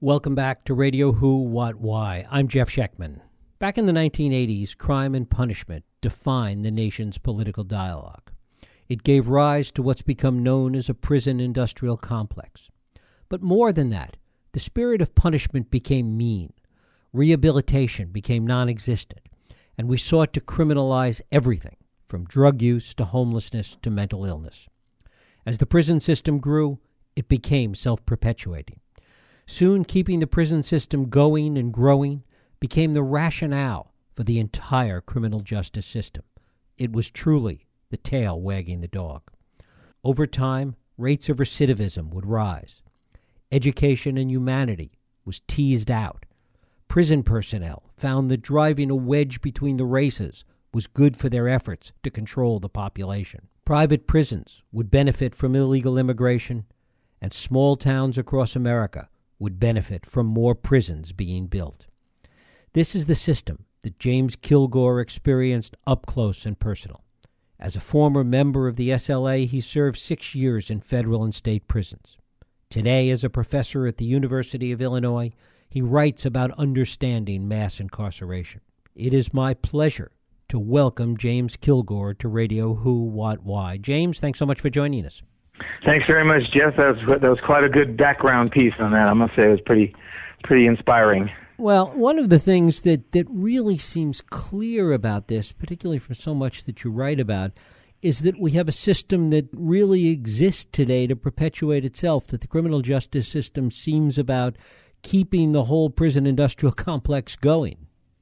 Welcome back to Radio Who, What, Why. I'm Jeff Schechtman. Back in the 1980s, crime and punishment defined the nation's political dialogue. It gave rise to what's become known as a prison industrial complex. But more than that, the spirit of punishment became mean. Rehabilitation became non-existent, and we sought to criminalize everything, from drug use to homelessness to mental illness. As the prison system grew, it became self-perpetuating. Soon, keeping the prison system going and growing became the rationale for the entire criminal justice system. It was truly the tail wagging the dog. Over time, rates of recidivism would rise. Education and humanity was teased out. Prison personnel found that driving a wedge between the races was good for their efforts to control the population. Private prisons would benefit from illegal immigration, and small towns across America would benefit from more prisons being built. This is the system that James Kilgore experienced up close and personal. As a former member of the SLA, he served 6 years in federal and state prisons. Today, as a professor at the University of Illinois, he writes about understanding mass incarceration. It is my pleasure to welcome James Kilgore to Radio Who, What, Why. James, thanks so much for joining us. Thanks very much, Jeff. That was quite a good background piece on that. I must say it was pretty inspiring. Well, one of the things that really seems clear about this, particularly from so much that you write about, is that we have a system that really exists today to perpetuate itself, that the criminal justice system seems about keeping the whole prison industrial complex going.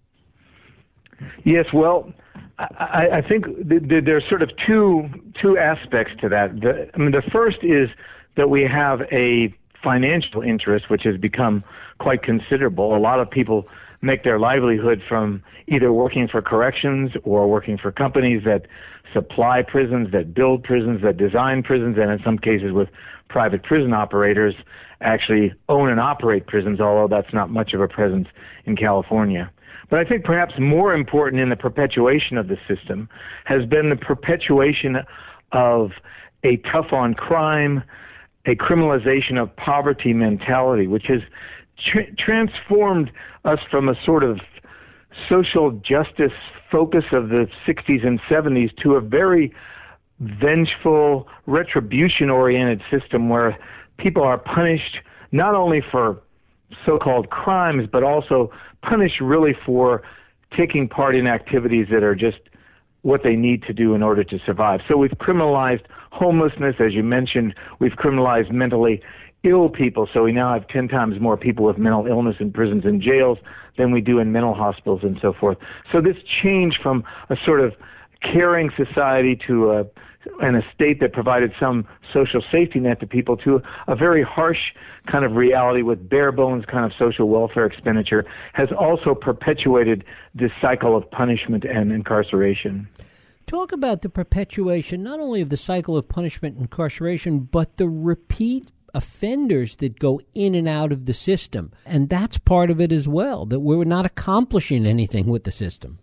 Yes, well, I think there's sort of two aspects to that. The first is that we have a financial interest, which has become quite considerable. A lot of people make their livelihood from either working for corrections or working for companies that supply prisons, that build prisons, that design prisons, and in some cases with private prison operators actually own and operate prisons, although that's not much of a presence in California. But I think perhaps more important in the perpetuation of the system has been the perpetuation of a tough on crime, a criminalization of poverty mentality, which has transformed us from a sort of social justice focus of the 60s and 70s to a very vengeful, retribution-oriented system where people are punished not only for so-called crimes, but also punished really for taking part in activities that are just what they need to do in order to survive. So we've criminalized homelessness, as you mentioned. We've criminalized mentally ill people. So we now have 10 times more people with mental illness in prisons and jails than we do in mental hospitals and so forth. So this change from a sort of caring society to a state that provided some social safety net to people to a very harsh kind of reality with bare bones kind of social welfare expenditure has also perpetuated this cycle of punishment and incarceration. Talk about the perpetuation not only of the cycle of punishment and incarceration, but the repeat offenders that go in and out of the system. And that's part of it as well, that we're not accomplishing anything with the system.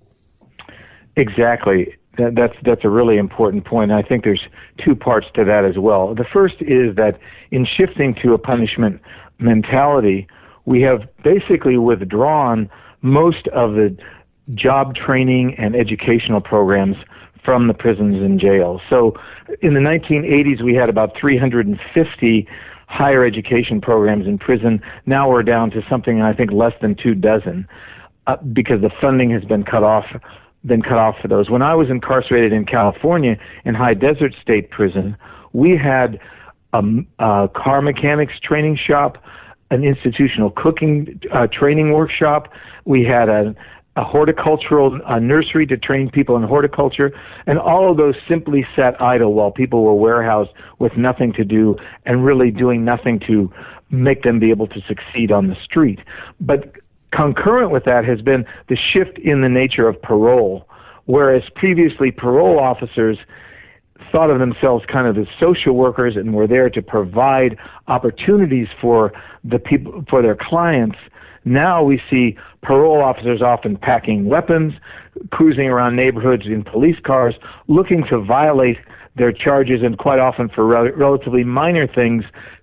Exactly. That's a really important point. I think there's two parts to that as well. The first is that in shifting to a punishment mentality, we have basically withdrawn most of the job training and educational programs from the prisons and jails. So in the 1980s, we had about 350 higher education programs in prison. Now we're down to something, I think, less than 24 because the funding has been cut off for those. When I was incarcerated in California in High Desert State Prison, we had a car mechanics training shop, an institutional cooking training workshop. We had a horticultural nursery to train people in horticulture, and all of those simply sat idle while people were warehoused with nothing to do and really doing nothing to make them be able to succeed on the street. But concurrent with that has been the shift in the nature of parole, whereas previously parole officers thought of themselves kind of as social workers and were there to provide opportunities for the people, for their clients. Now we see parole officers often packing weapons, cruising around neighborhoods in police cars, looking to violate their charges, and quite often for relatively minor things,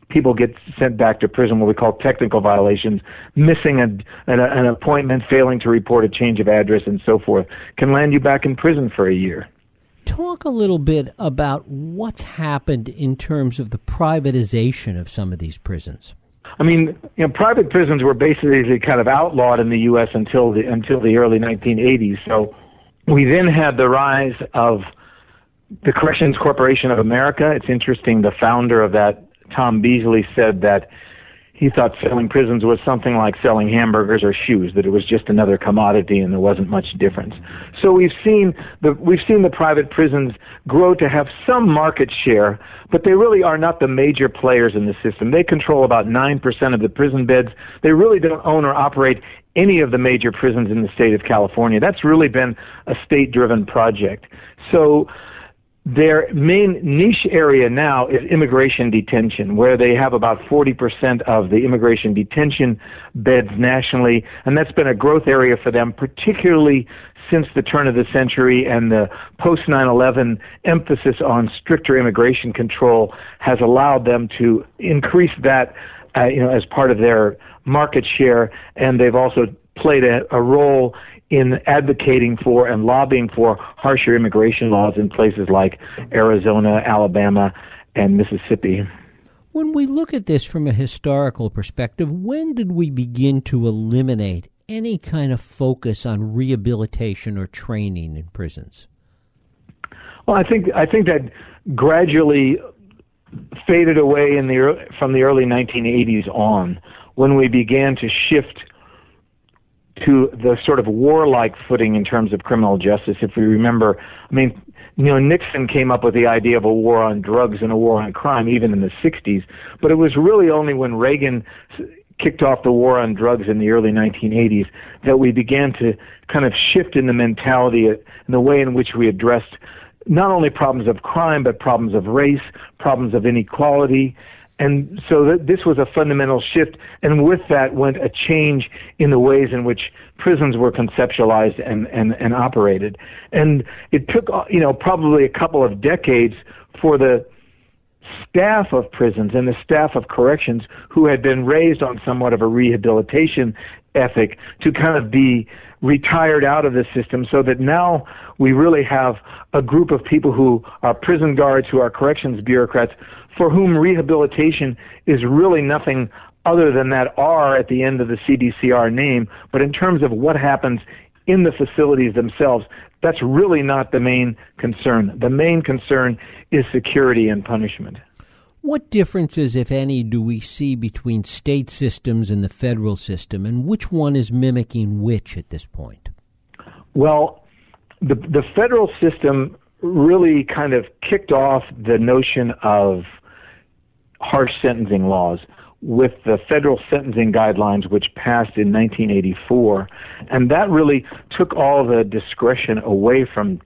people get sent back to prison, what we call technical violations, missing an appointment, failing to report a change of address, and so forth, can land you back in prison for a year. Talk a little bit about what's happened in terms of the privatization of some of these prisons. I mean, private prisons were basically kind of outlawed in the U.S. until the early 1980s. So we then had the rise of the Corrections Corporation of America. It's interesting, the founder of that, Tom Beasley, said that he thought selling prisons was something like selling hamburgers or shoes, that it was just another commodity and there wasn't much difference. So we've seen the private prisons grow to have some market share, but they really are not the major players in the system. They control about 9% of the prison beds. They really don't own or operate any of the major prisons in the state of California. That's really been a state-driven project. So their main niche area now is immigration detention, where they have about 40% of the immigration detention beds nationally, and that's been a growth area for them, particularly since the turn of the century, and the post-9/11 emphasis on stricter immigration control has allowed them to increase that as part of their market share, and they've also played a role in advocating for and lobbying for harsher immigration laws in places like Arizona, Alabama, and Mississippi. When we look at this from a historical perspective, when did we begin to eliminate any kind of focus on rehabilitation or training in prisons? Well, I think that gradually faded away from the early 1980s on, when we began to shift to the sort of warlike footing in terms of criminal justice. If we remember, Nixon came up with the idea of a war on drugs and a war on crime even in the 60s, but it was really only when Reagan kicked off the war on drugs in the early 1980s that we began to kind of shift in the mentality and the way in which we addressed not only problems of crime, but problems of race, problems of inequality. And so this was a fundamental shift, and with that went a change in the ways in which prisons were conceptualized and operated. And it took, probably a couple of decades for the staff of prisons and the staff of corrections, who had been raised on somewhat of a rehabilitation ethic, to kind of be retired out of the system, so that now we really have a group of people who are prison guards, who are corrections bureaucrats, for whom rehabilitation is really nothing other than that R at the end of the CDCR name. But in terms of what happens in the facilities themselves, that's really not the main concern. The main concern is security and punishment. What differences, if any, do we see between state systems and the federal system, and which one is mimicking which at this point? Well, the federal system really kind of kicked off the notion of harsh sentencing laws with the federal sentencing guidelines, which passed in 1984, and that really took all the discretion away from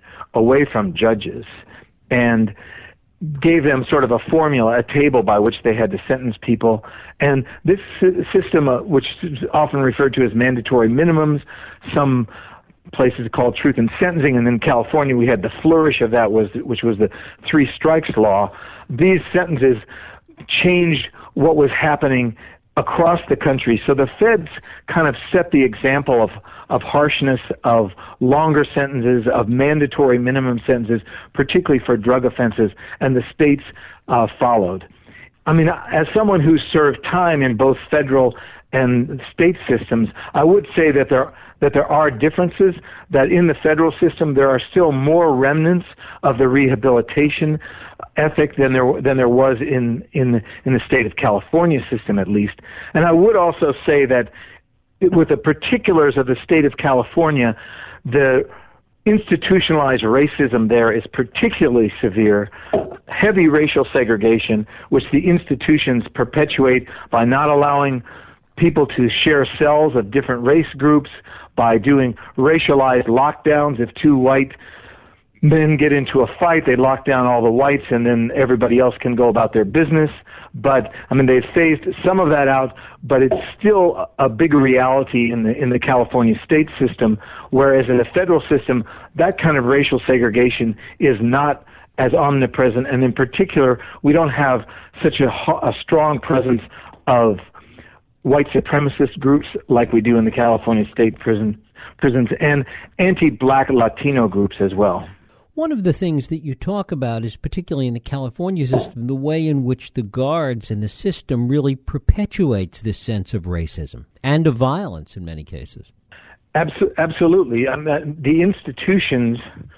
judges and gave them sort of a formula, a table by which they had to sentence people. And this system, which is often referred to as mandatory minimums, some places called truth in sentencing, and in California we had the flourish of that, which was the 3 strikes law. These sentences changed what was happening across the country. So the feds kind of set the example of harshness, of longer sentences, of mandatory minimum sentences, particularly for drug offenses, and the states followed. I mean, as someone who served time in both federal and state systems, I would say that there are differences, that in the federal system there are still more remnants of the rehabilitation ethic than there was in the state of California system, at least. And I would also say that with the particulars of the state of California, the institutionalized racism there is particularly severe. Heavy racial segregation, which the institutions perpetuate by not allowing people to share cells of different race groups, by doing racialized lockdowns. If 2 white men get into a fight, they lock down all the whites, and then everybody else can go about their business. But they've phased some of that out, but it's still a big reality in the California state system. Whereas in the federal system, that kind of racial segregation is not as omnipresent, and in particular, we don't have such a strong presence of white supremacist groups like we do in the California state prisons, and anti-black Latino groups as well. One of the things that you talk about is, particularly in the California system, the way in which the guards and the system really perpetuates this sense of racism and of violence in many cases. Absolutely. The institutions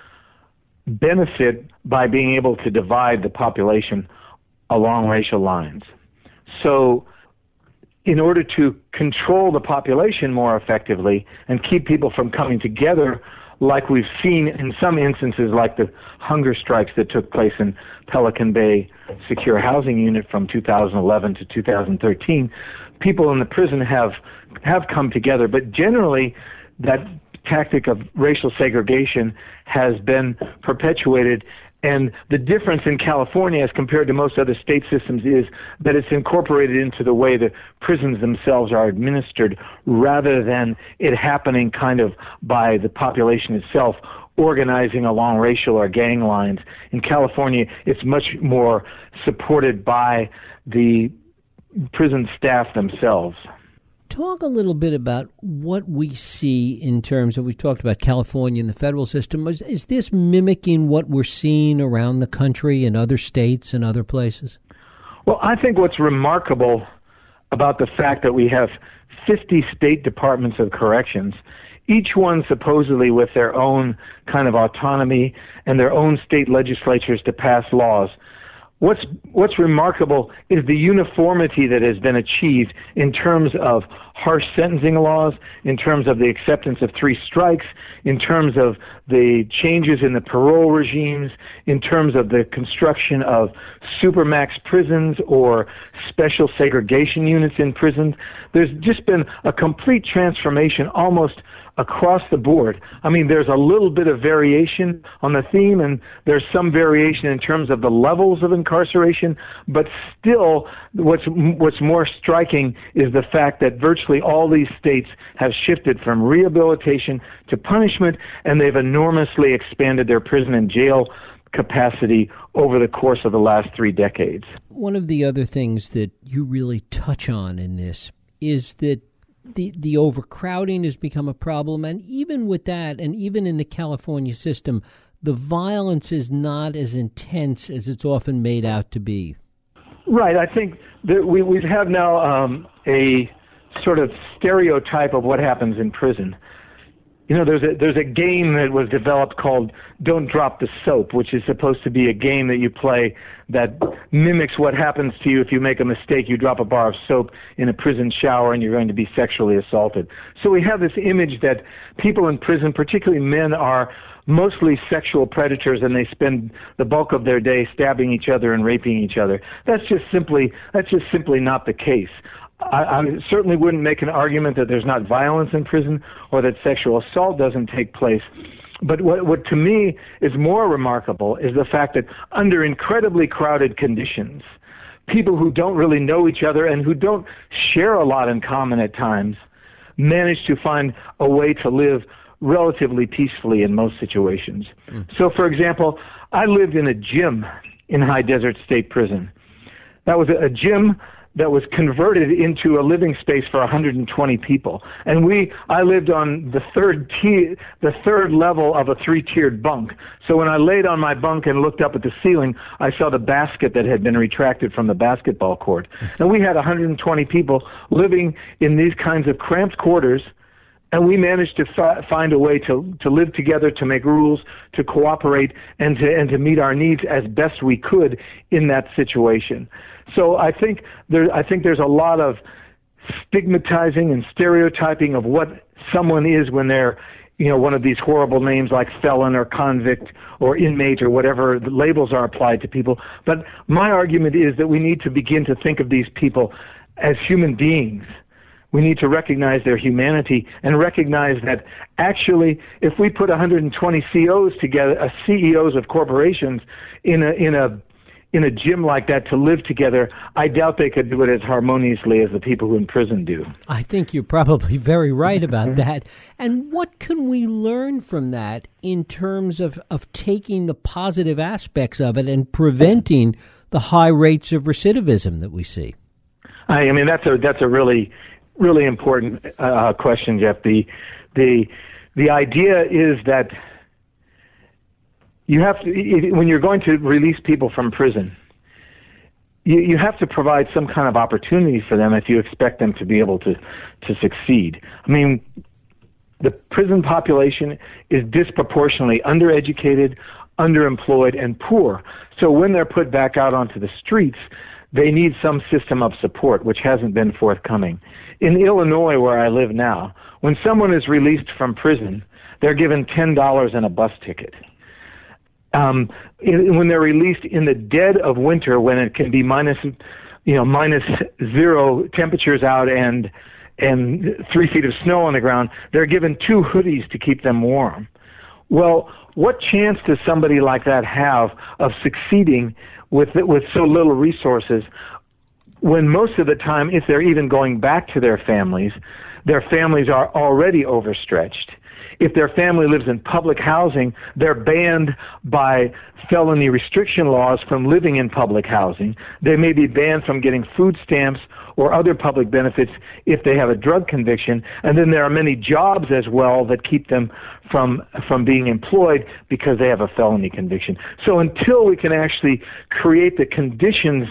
benefit by being able to divide the population along racial lines. So in order to control the population more effectively and keep people from coming together, like we've seen in some instances, like the hunger strikes that took place in Pelican Bay Secure Housing Unit from 2011 to 2013, people in the prison have come together. But generally, that tactic of racial segregation has been perpetuated. And the difference in California as compared to most other state systems is that it's incorporated into the way the prisons themselves are administered, rather than it happening kind of by the population itself organizing along racial or gang lines. In California, it's much more supported by the prison staff themselves. Talk a little bit about what we see in terms of, we talked about California and the federal system. Is this mimicking what we're seeing around the country in other states and other places? Well, I think what's remarkable about the fact that we have 50 state departments of corrections, each one supposedly with their own kind of autonomy and their own state legislatures to pass laws. What's remarkable is the uniformity that has been achieved in terms of harsh sentencing laws, in terms of the acceptance of 3 strikes, in terms of the changes in the parole regimes, in terms of the construction of supermax prisons or special segregation units in prisons. There's just been a complete transformation almost across the board. I mean, there's a little bit of variation on the theme, and there's some variation in terms of the levels of incarceration, but still what's more striking is the fact that virtually all these states have shifted from rehabilitation to punishment, and they've enormously expanded their prison and jail capacity over the course of the last 3 decades. One of the other things that you really touch on in this is that the overcrowding has become a problem, and even with that, and even in the California system, the violence is not as intense as it's often made out to be. Right. I think that we have now a sort of stereotype of what happens in prison. You know, there's a game that was developed called Don't Drop the Soap, which is supposed to be a game that you play that mimics what happens to you if you make a mistake. You drop a bar of soap in a prison shower and you're going to be sexually assaulted. So we have this image that people in prison, particularly men, are mostly sexual predators, and they spend the bulk of their day stabbing each other and raping each other. That's just simply not the case. I certainly wouldn't make an argument that there's not violence in prison or that sexual assault doesn't take place. But what to me is more remarkable is the fact that under incredibly crowded conditions, people who don't really know each other and who don't share a lot in common at times manage to find a way to live relatively peacefully in most situations. So, for example, I lived in a gym in High Desert State Prison. That was a gym that was converted into a living space for 120 people. And I lived on the third level of a 3-tiered bunk. So when I laid on my bunk and looked up at the ceiling, I saw the basket that had been retracted from the basketball court. And we had 120 people living in these kinds of cramped quarters, and we managed to find a way to live together, to make rules, to cooperate, and to meet our needs as best we could in that situation. So I think there's a lot of stigmatizing and stereotyping of what someone is when they're, one of these horrible names like felon or convict or inmate or whatever the labels are applied to people. But my argument is that we need to begin to think of these people as human beings. We need to recognize their humanity and recognize that actually, if we put 120 CEOs together, CEOs of corporations in in a gym like that to live together, I doubt they could do it as harmoniously as the people who in prison do. I think you're probably very right about that. And what can we learn from that in terms of taking the positive aspects of it and preventing the high rates of recidivism that we see? I mean, that's a really, really important question, Jeff. The idea is that you have to, when you're going to release people from prison, you have to provide some kind of opportunity for them if you expect them to be able to succeed. I mean, the prison population is disproportionately undereducated, underemployed, and poor. So when they're put back out onto the streets, they need some system of support, which hasn't been forthcoming. In Illinois, where I live now, when someone is released from prison, they're given $10 and a bus ticket. When they're released in the dead of winter, when it can be minus zero temperatures out and 3 feet of snow on the ground, they're given 2 hoodies to keep them warm. Well, what chance does somebody like that have of succeeding with so little resources, when most of the time, if they're even going back to their families are already overstretched? If their family lives in public housing, they're banned by felony restriction laws from living in public housing. They may be banned from getting food stamps or other public benefits if they have a drug conviction. And then there are many jobs as well that keep them from being employed because they have a felony conviction. So until we can actually create the conditions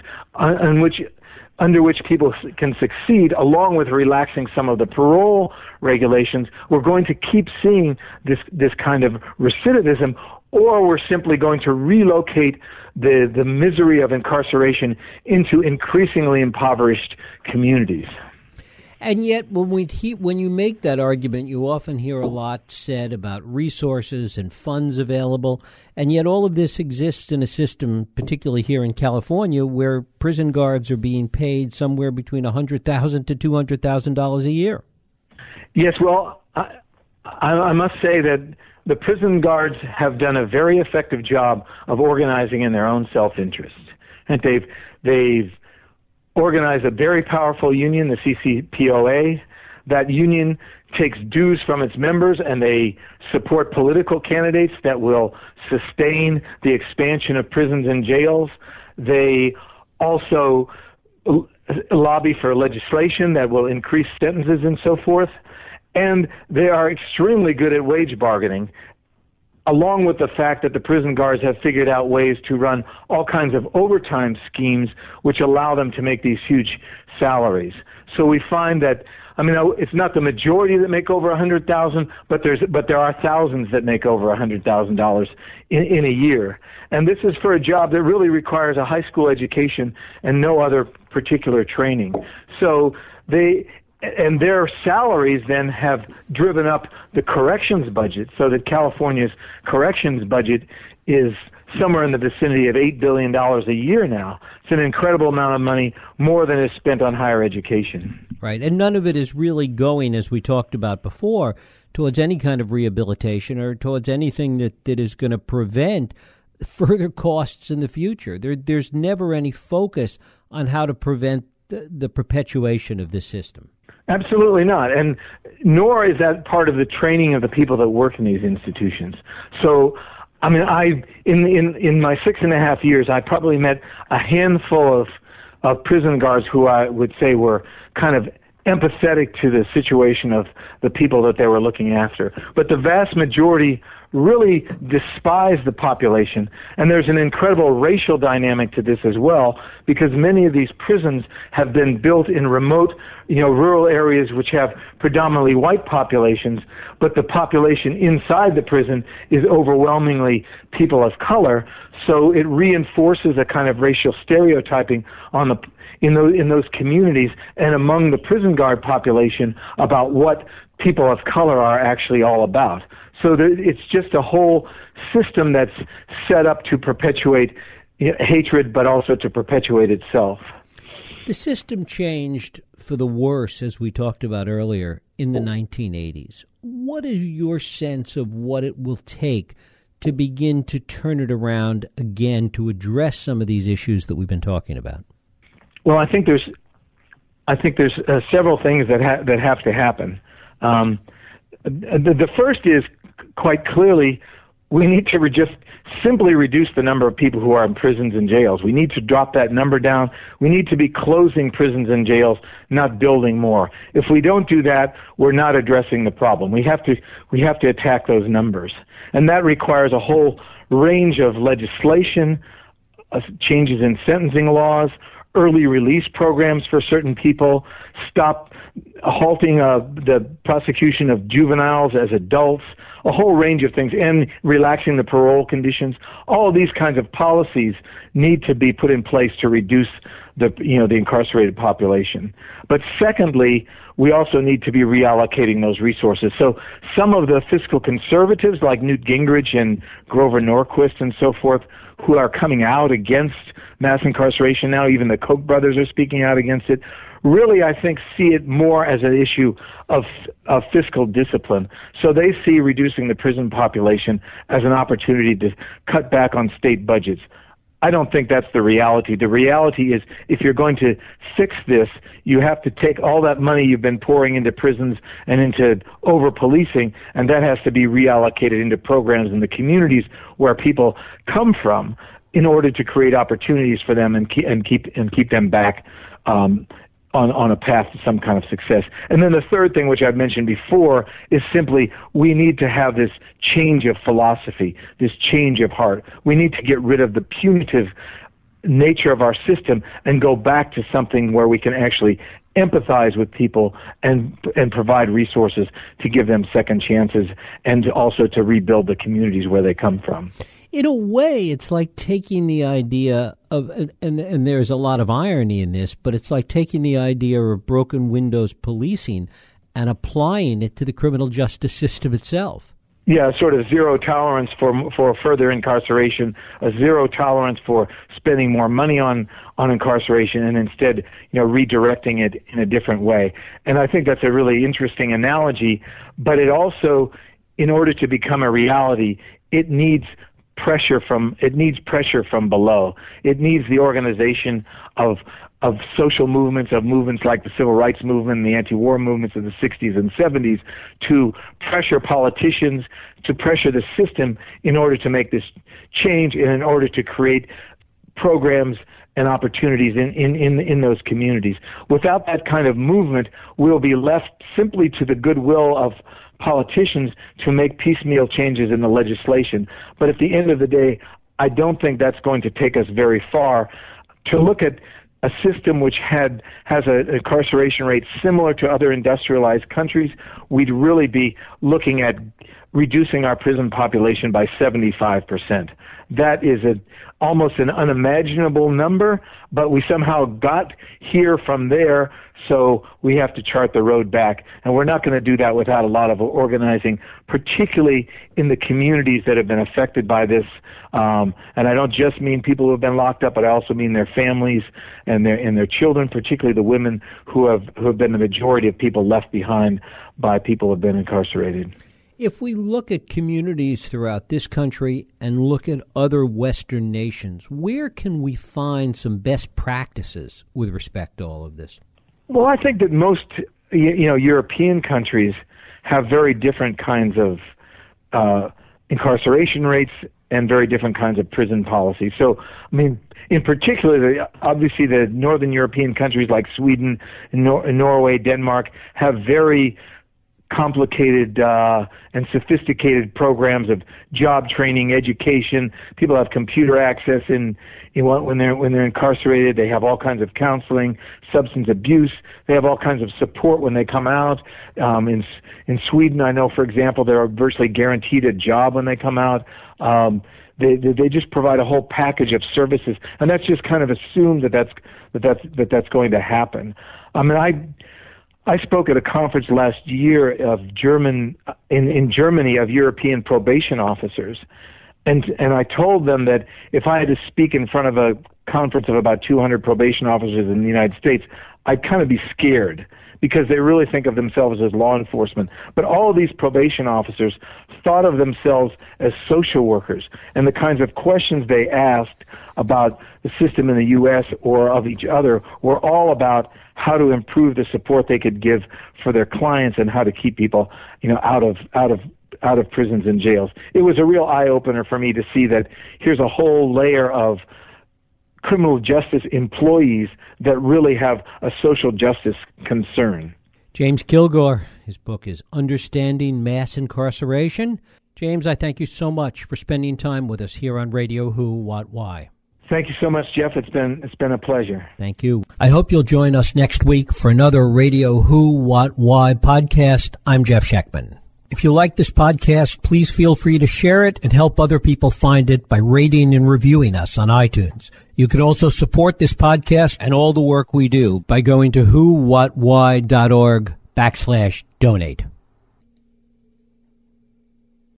under which people can succeed, along with relaxing some of the parole regulations, we're going to keep seeing this kind of recidivism, or we're simply going to relocate the misery of incarceration into increasingly impoverished communities. And yet, when you make that argument, you often hear a lot said about resources and funds available, and yet all of this exists in a system, particularly here in California, where prison guards are being paid somewhere between $100,000 to $200,000 a year. Yes, well, I must say that the prison guards have done a very effective job of organizing in their own self-interest, and they've organized a very powerful union, the CCPOA. That union takes dues from its members, and they support political candidates that will sustain the expansion of prisons and jails. They also lobby for legislation that will increase sentences and so forth. And they are extremely good at wage bargaining, along with the fact that the prison guards have figured out ways to run all kinds of overtime schemes which allow them to make these huge salaries. So we find that, I mean, it's not the majority that make over $100,000, but there are thousands that make over $100,000 in a year. And this is for a job that really requires a high school education and no other particular training. So and their salaries then have driven up the corrections budget, so that California's corrections budget is somewhere in the vicinity of $8 billion a year now. It's an incredible amount of money, more than is spent on higher education. Right, and none of it is really going, as we talked about before, towards any kind of rehabilitation or towards anything that is going to prevent further costs in the future. There's never any focus on how to prevent the perpetuation of this system. Absolutely not, and nor is that part of the training of the people that work in these institutions. So, I mean, in my 6.5 years, I probably met a handful of prison guards who I would say were kind of empathetic to the situation of the people that they were looking after. But the vast majority really despise the population, and there's an incredible racial dynamic to this as well, because many of these prisons have been built in remote, rural areas which have predominantly white populations, but the population inside the prison is overwhelmingly people of color, so it reinforces a kind of racial stereotyping in those communities and among the prison guard population about what people of color are actually all about. So it's just a whole system that's set up to perpetuate hatred, but also to perpetuate itself. The system changed for the worse, as we talked about earlier, in the 1980s. What is your sense of what it will take to begin to turn it around again to address some of these issues that we've been talking about? Well, I think there's several things that have to happen. The first is quite clearly we need to just simply reduce the number of people who are in prisons and jails. We need to drop that number down. We need to be closing prisons and jails, not building more. If we don't do that, we're not addressing the problem. We have to attack those numbers. And that requires a whole range of legislation, changes in sentencing laws, early release programs for certain people, halting the prosecution of juveniles as adults, a whole range of things, and relaxing the parole conditions. All of these kinds of policies need to be put in place to reduce the incarcerated population. But secondly, we also need to be reallocating those resources. So some of the fiscal conservatives like Newt Gingrich and Grover Norquist and so forth, who are coming out against mass incarceration now, even the Koch brothers are speaking out against it, really, I think, see it more as an issue of fiscal discipline. So they see reducing the prison population as an opportunity to cut back on state budgets. I don't think that's the reality. The reality is if you're going to fix this, you have to take all that money you've been pouring into prisons and into over-policing, and that has to be reallocated into programs in the communities where people come from in order to create opportunities for them and keep them back on a path to some kind of success. And then the third thing, which I've mentioned before, is simply we need to have this change of philosophy, this change of heart. We need to get rid of the punitive nature of our system and go back to something where we can actually empathize with people and provide resources to give them second chances and also to rebuild the communities where they come from. In a way, it's like taking the idea of, and there's a lot of irony in this, but it's like taking the idea of broken windows policing and applying it to the criminal justice system itself. Yeah, sort of zero tolerance for further incarceration, a zero tolerance for spending more money on incarceration, and instead, redirecting it in a different way. And I think that's a really interesting analogy, but it also, in order to become a reality, it needs pressure from below. It needs the organization of social movements, of movements like the civil rights movement and the anti-war movements of the 60s and 70s to pressure politicians, to pressure the system in order to make this change and in order to create programs and opportunities in those communities. Without that kind of movement, we'll be left simply to the goodwill of politicians to make piecemeal changes in the legislation. But at the end of the day, I don't think that's going to take us very far. To look at a system which has an incarceration rate similar to other industrialized countries, we'd really be looking at reducing our prison population by 75%. That is almost an unimaginable number, but we somehow got here from there, so we have to chart the road back. And we're not going to do that without a lot of organizing, particularly in the communities that have been affected by this. And I don't just mean people who have been locked up, but I also mean their families and their children, particularly the women who have been the majority of people left behind by people who have been incarcerated. If we look at communities throughout this country and look at other Western nations, where can we find some best practices with respect to all of this? Well, I think that most European countries have very different kinds of incarceration rates and very different kinds of prison policies. So, I mean, in particular, obviously the Northern European countries like Sweden, Norway, Denmark have very complicated and sophisticated programs of job training, education. People have computer access when they're incarcerated. They have all kinds of counseling, substance abuse. They have all kinds of support when they come out. In Sweden, I know, for example, they're virtually guaranteed a job when they come out. They just provide a whole package of services, and that's just kind of assumed that's going to happen. I mean, I spoke at a conference last year in Germany of European probation officers, and I told them that if I had to speak in front of a conference of about 200 probation officers in the United States, I'd kind of be scared because they really think of themselves as law enforcement. But all of these probation officers thought of themselves as social workers, and the kinds of questions they asked about the system in the U.S. or of each other were all about how to improve the support they could give for their clients and how to keep people, out of prisons and jails. It was a real eye-opener for me to see that here's a whole layer of criminal justice employees that really have a social justice concern. James Kilgore, his book is Understanding Mass Incarceration. James, I thank you so much for spending time with us here on Radio Who, What, Why. Thank you so much, Jeff. It's been a pleasure. Thank you. I hope you'll join us next week for another Radio Who, What, Why podcast. I'm Jeff Sheckman. If you like this podcast, please feel free to share it and help other people find it by rating and reviewing us on iTunes. You can also support this podcast and all the work we do by going to whowhatwhy.org/donate.